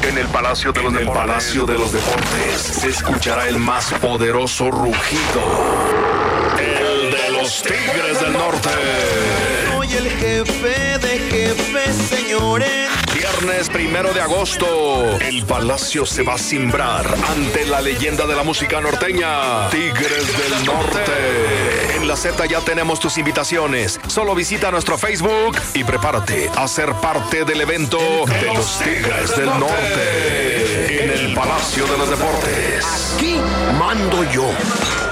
En el Palacio de los Deportes se escuchará el más poderoso rugido. El de los Tigres del Norte. Soy el jefe de jefes, señores. Viernes 1 de agosto, el Palacio se va a cimbrar ante la leyenda de la música norteña, Tigres del Norte. En la Z ya tenemos tus invitaciones. Solo visita nuestro Facebook y prepárate a ser parte del evento de los Tigres del Norte en el Palacio de los Deportes. Aquí mando yo.